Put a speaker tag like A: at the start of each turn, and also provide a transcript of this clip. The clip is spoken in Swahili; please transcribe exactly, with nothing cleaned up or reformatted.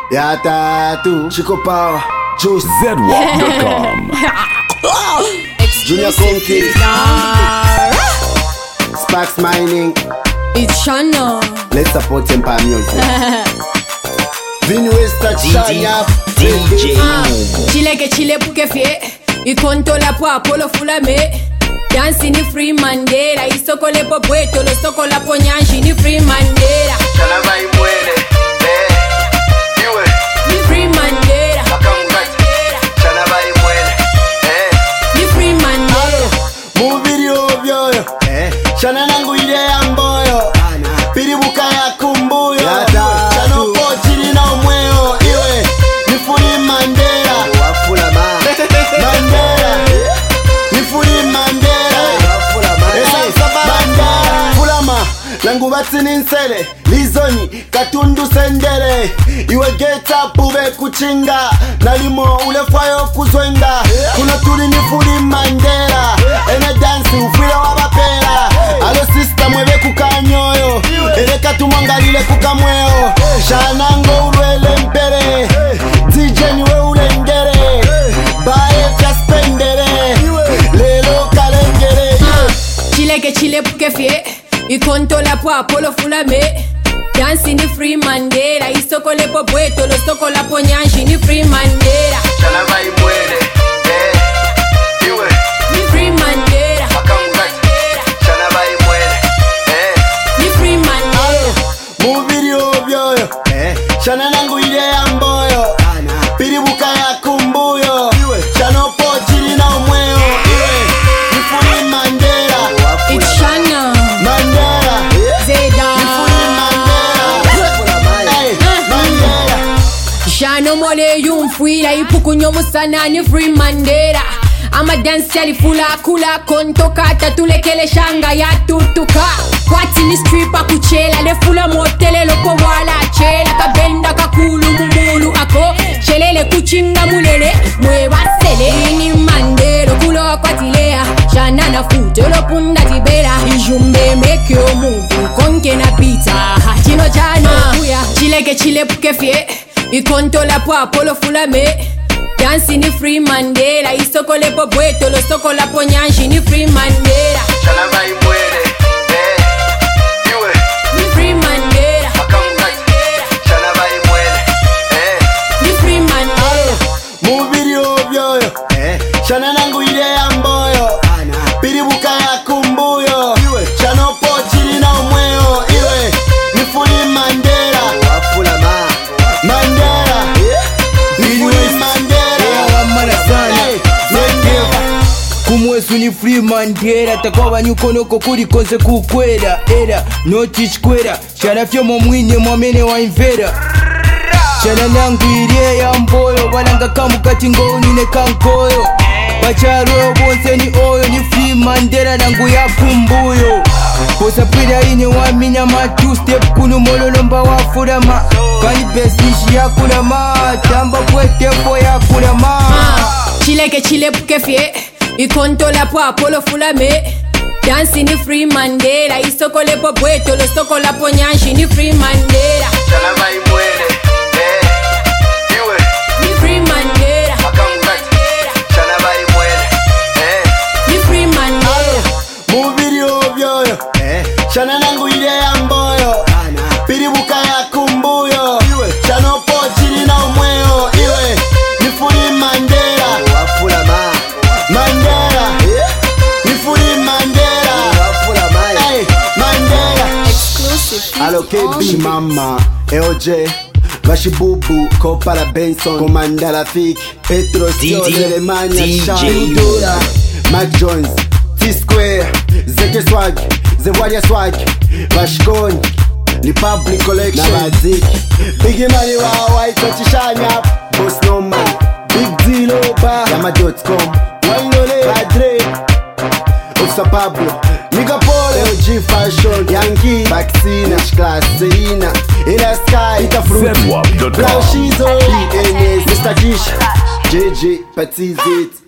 A: Ya tatu Chico Power Juice
B: Z W A P dot com
A: Junior Conky Sparks Mining.
C: It's Shana.
A: Let's support Empire Music. Vini Westa Chanya
D: D J
C: Chile que chile puke fie Ikonto la po Apollo fula me Dansi ni free Mandela Isoko le po pueto Lo soko la po nyanshi ni free Mandela
A: Chana vai muere Eh Iwe
C: Ni free Mandela
A: Akamukati Chana vai muere Eh
C: Ni free Mandela
A: Mu video vyoyo Eh Chana nangu ile ya mboyo Piribuka ya kumbuyo Chano po chini na umweo Iwe Ni free Mandela Wafula ma Mandela Ni free Mandela Wafula ma Mandela Fulama Langu bati ninsele Lizoni Katundu sendele Iwe get up ube kuchinga Nalimo ule fwayo kuzwenga Kuna tuli ni free Mandela Ene dansi ufile wabapela Alo sister mwebe kukanyoyo Ele katumwangalile kukamweo Shanango urwele mpere D J niwe ulengere Bae kaspendere Lelo kalengere
C: Chile que chile puke fie Ikonto la po Apollo fula me Dansi ni free Mandela Isoko le po pueto Lo soko la po nyanshi ni free Mandela
A: Chana vai muere Eh Iwe
C: Ni free Mandela
A: Akamukati Chana vai muere Eh
C: Ni free Mandela
A: Mu video vyoyo Eh Chana nangu ile ya mboyo Piribuka ya kumbuyo Chano po chini na umweo Iwe Ni free Mandela
C: It's Shana
A: Mandela
C: Zeda
A: Hey, Mandela
C: Shano mole yumfuila ipukunyo musana ni free Mandela Ama dance yali fula kula kontoka tatulekele shanga ya tutuka Kwati ni stripper kuchela le fula motele lopo wala chela Kabenda kakulu mumulu ako Chelele kuchinga mulele mwewa sele Ini Mandela kulo kwati lea Shana na futo lopunda tibera Ijumbe make yo move konke na pizza Chino chano kuya Chile que chile puke fie Ikonto la po Apollo fula me Dansi ni free Mandela Isoko le po pueto Lo soko la po nyanshi ni free Mandela
A: Chana vai muere Eh Iwe
C: Ni free Mandela
A: Akamukati Chana vai muere Eh
C: Ni free Mandela
A: Mu video vyoyo Eh Chana nangu ile ya mboyo Piribuka ya kumbuyo Chano po chini na umweo Iwe Ni free Mandela Wafula ma Mandela Ni free Mandela
D: Hey, Mandela kumwesu ni free Mandela takwa banyukonoko kuri konse kukwera era notichkwera sharafyo momwinye mwamene wa imvera shana nangu irie ya mboyo balanga kamukati ngoni kankoyo bacharo bonse ni oyo ni free Mandela nangu ya kumbuyo posa pira ine waminya ma two step kunu mololomba wafurama kani besishi ya kulama tamba kwete fo ya kulama
C: Chile que chile puke fie Ikonto la po Apollo fula me Dansi ni free Mandela Isoko le po pueto Lo soko la po nyanshi ni free Mandela
A: Chana vai muere Eh Iwe
C: Ni free Mandela
A: Akamukati Chana vai muere Eh
C: Ni free Mandela
A: Mu video vyoyo Eh Chana nangu ile ya mboyo Piribuka ya kumbuyo Chano po chini na umweo Iwe Ni free Mandela Wafula ma Mandela Ni free Mandela Wafula ma Hey Mandela
C: Exclusive
A: Alo K B Mama L J Bashibubu Kopala Benson Komanda Rafiki Petro Sio Zelemania
D: D J
A: Shani Dura Mac Jones T-Square Zeke Swag Zewadia Swag Bashkoni Ni Public Collection Na Bazik Biggie Money wa White Chishanya Boss No Man Big Deal Oba Yama dot com Wainole Padre Ofsa Pablo Nigga Paul L G Fashion Yankee Vaccina Class Zeina Ina Sky Ita Fruit
B: Z W A P dot com
A: Blanchizo B N S Mister Kish J J Petizit